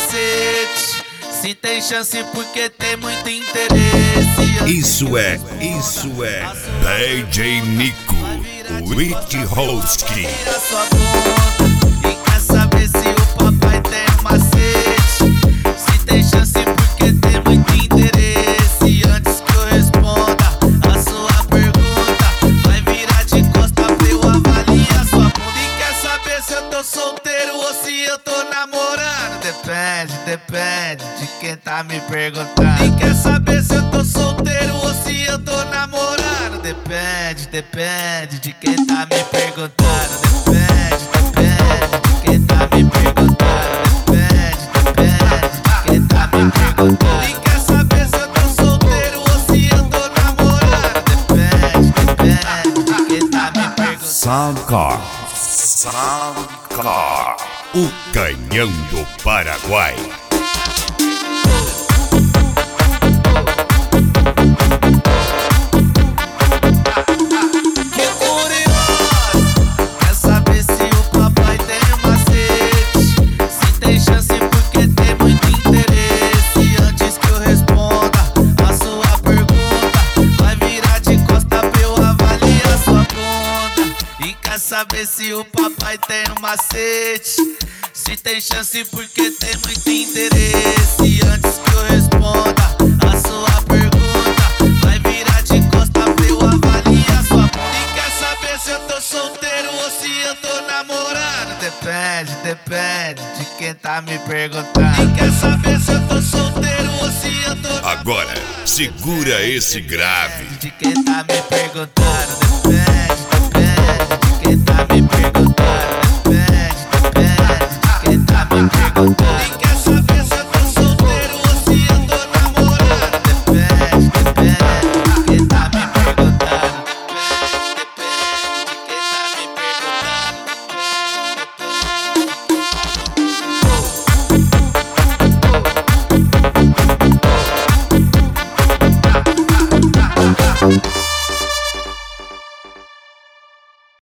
macete. Se tem chance porque tem muito interesse. Isso é DJ Nico, o It Hosky. Vira sua bunda e quer saber se o papai tem macete. Se tem chance porque tem muito interesse. Antes que eu responda a sua pergunta, vai virar de costa pra eu avaliar sua bunda. E quer saber se eu tô solteiro ou se eu tô namorando? Depende de quem tá me perguntando. E quer saber se eu tô solteiro ou se eu tô namorando? Depende de quem tá me perguntando. Depende de quem tá me perguntando. Depende de quem tá me perguntando. E quer saber se eu tô solteiro ou se eu tô namorando? Depende de quem tá me perguntando. Soundcore, o canhão do Paraguai. Saber se o papai tem um macete. Se tem chance porque tem muito interesse. Antes que eu responda a sua pergunta, vai virar de costa pra eu avaliar sua bunda. E quer saber se eu tô solteiro ou se eu tô namorando? Depende de quem tá me perguntando. E quer saber se eu tô solteiro ou se eu tô namorando? Agora, segura esse grave. De quem tá me perguntando.